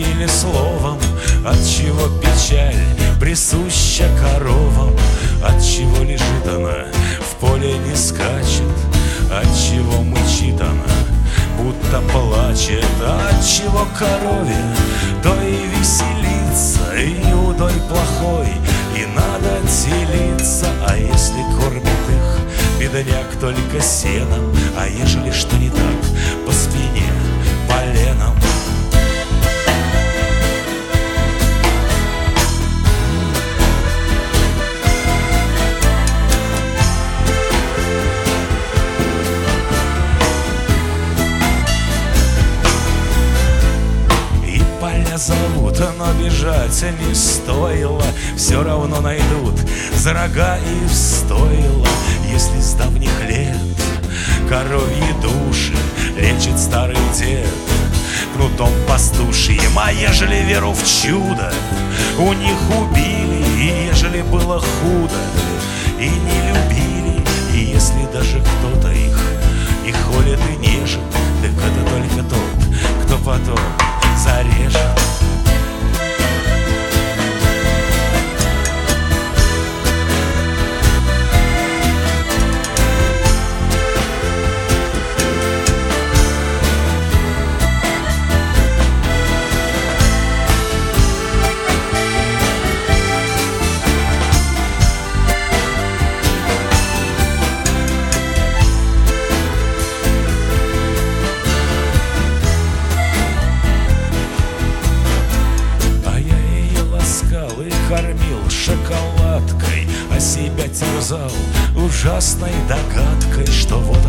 или словом, отчего печаль присуща коровам, отчего лежит она, в поле не скачет, отчего мычит она, будто плачет, отчего корове то и веселиться, и удой плохой, и надо делиться. А если кормит их бедняк только сеном, а ежели что не так, по спине поленом. Зовут, но бежать не стоило, все равно найдут за рога и в стойло. Если с давних лет коровьи души лечит старый дед кнутом пастушьим, а ежели веру в чудо у них убили, и ежели было худо и не любили, и если даже кто-то их и холит и нежит, так это только тот, кто потом зарежет. Кормил шоколадкой, а себя терзал ужасной догадкой, что вот